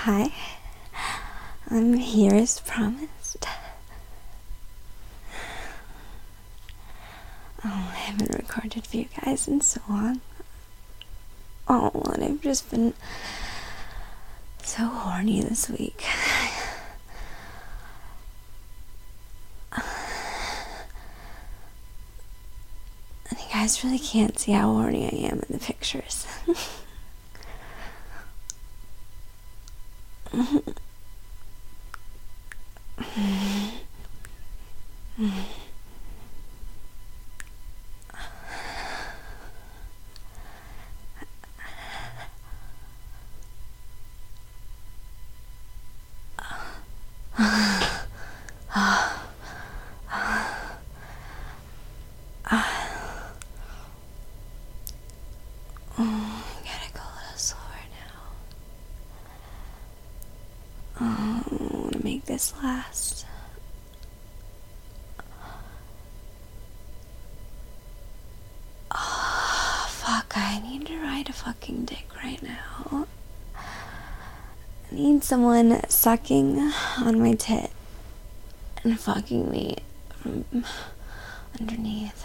Hi, I'm here as promised. I haven't recorded for you guys in so long. And I've just been so horny this week. And you guys really can't see how horny I am in the pictures. I gotta go a little slower now. I want to make this last. Fuck, I need to ride a fucking dick right now. I need someone sucking on my tit and fucking me from underneath.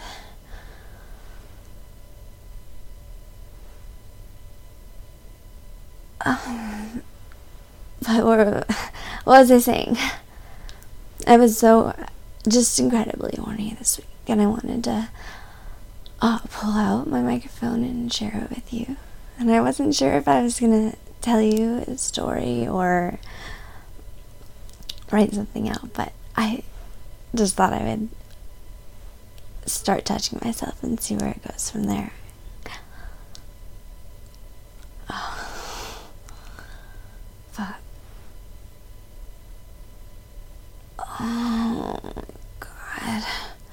But what was I saying? I was so just incredibly horny this week, and I wanted to pull out my microphone and share it with you. And I wasn't sure if I was gonna tell you a story or write something out, but I just thought I would start touching myself and see where it goes from there. Fuck. Oh my god.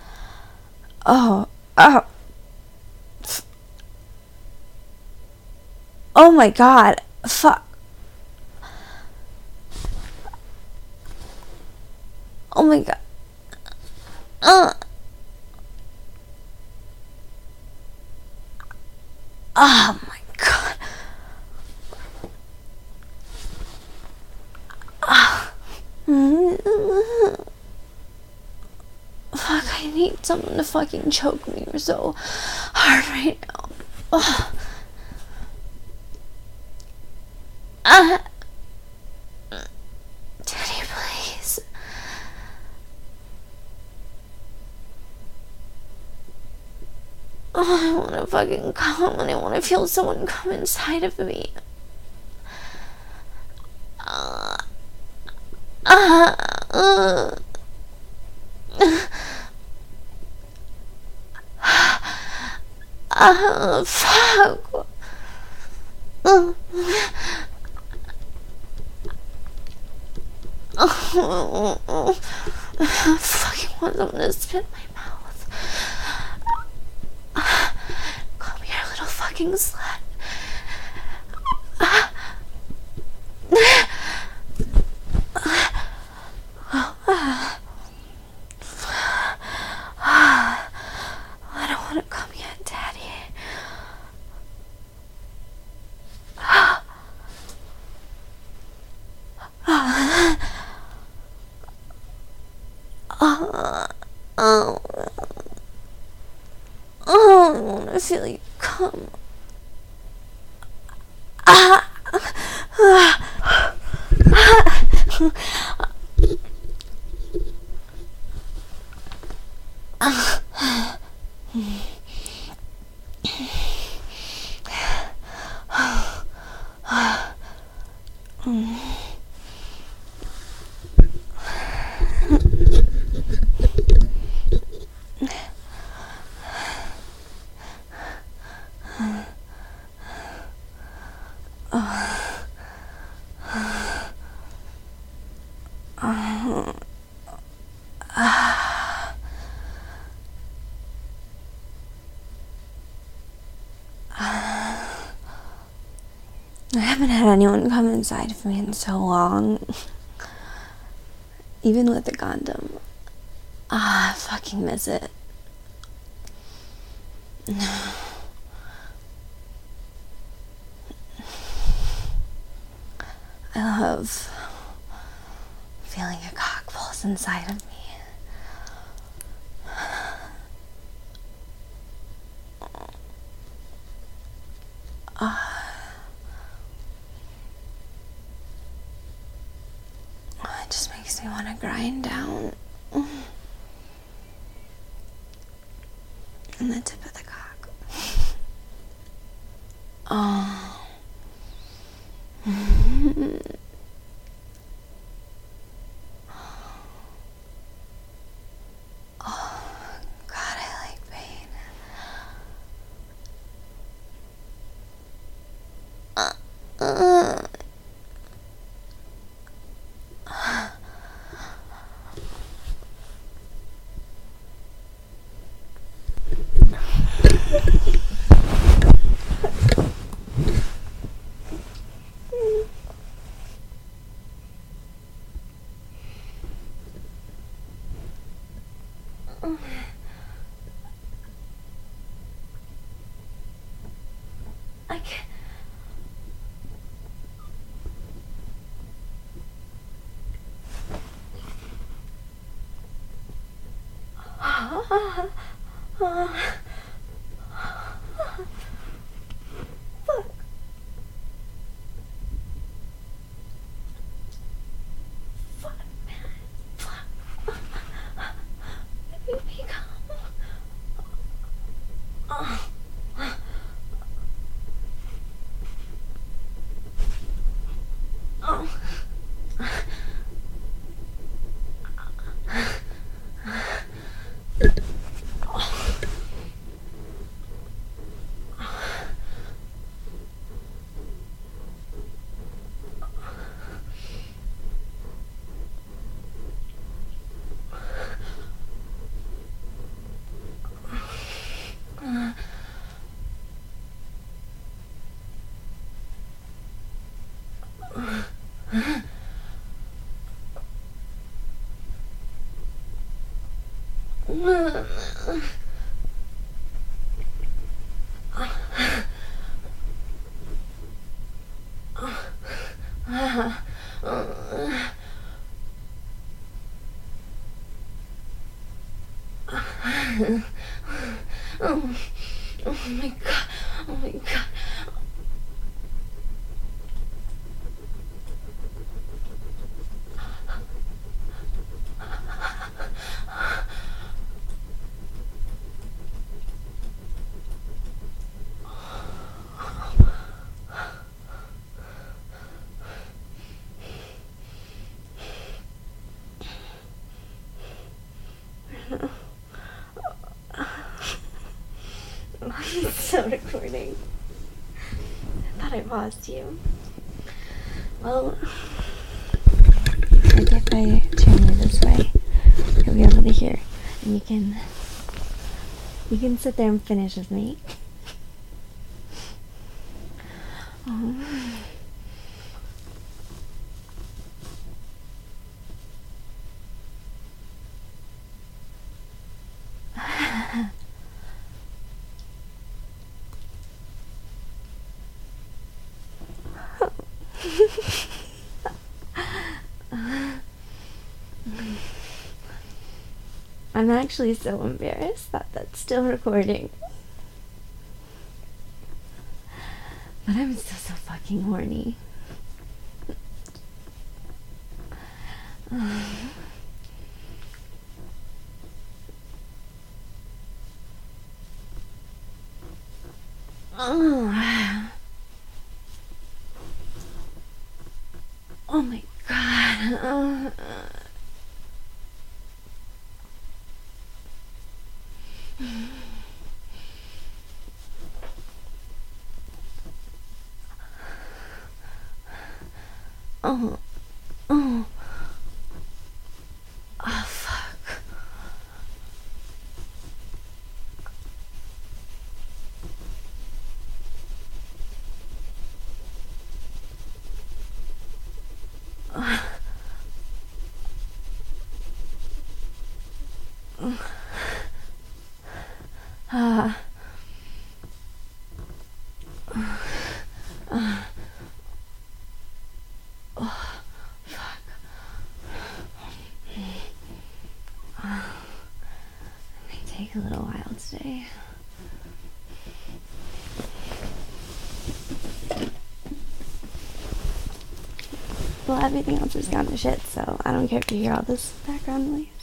Oh my god. Fuck. Oh my god. Oh my god. Fuck, I need someone to fucking choke me so hard right now. Daddy, please. I want to fucking come and I want to feel someone come inside of me. Fuck. I fucking want someone to spit in my mouth. Come here, little fucking slut. I don't want to come yet, Daddy. I want to feel you come. I haven't had anyone come inside of me in so long. Even with the condom. I fucking miss it. I love feeling a cock pulse inside of me. It just makes me want to grind down on the tip of the cock. Oh. Oh, God, I like pain. I can't. Oh my God. Oh my God. It's still recording. I thought I paused you. Well, I think if I turn it this way, you'll be able to hear, and you can sit there and finish with me. Oh. I'm actually so embarrassed that that's still recording. But I'm still so fucking horny. Oh my God. Oh, oh, oh, fuck. well, everything else has gone to shit, so I don't care if you hear all this background noise.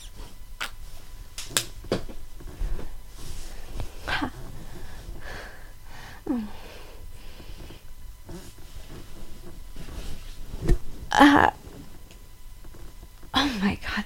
Oh my god.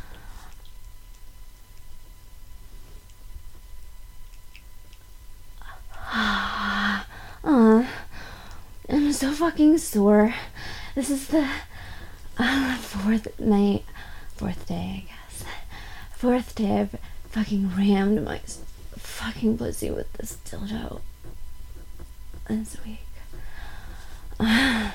I'm so fucking sore. This is the fourth day, I guess. Fourth day I've fucking rammed my fucking pussy with this dildo this week. I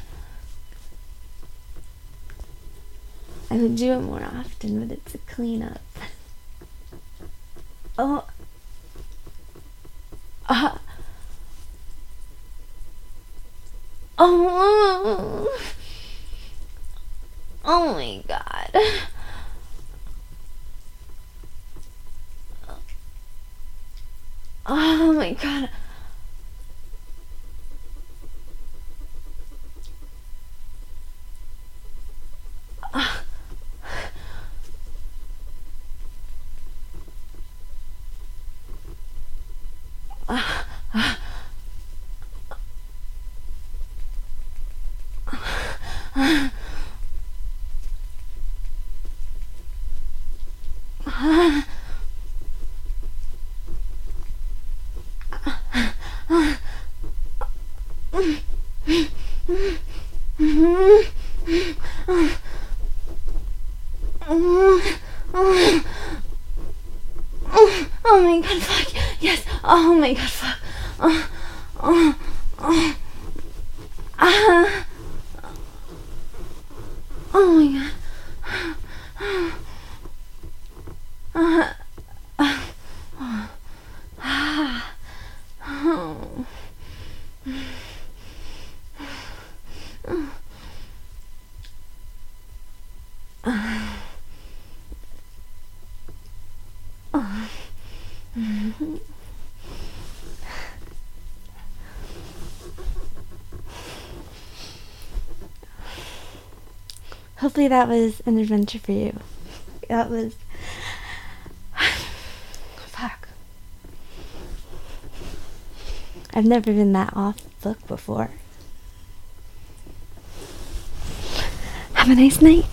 would do it more often, but it's a cleanup. Oh. Oh. Oh my god. Oh my god. Oh my god, fuck. Yes. Oh my god, fuck. Oh my god. Hopefully that was an adventure for you. That was... Fuck. I've never been that off book before. Have a nice night.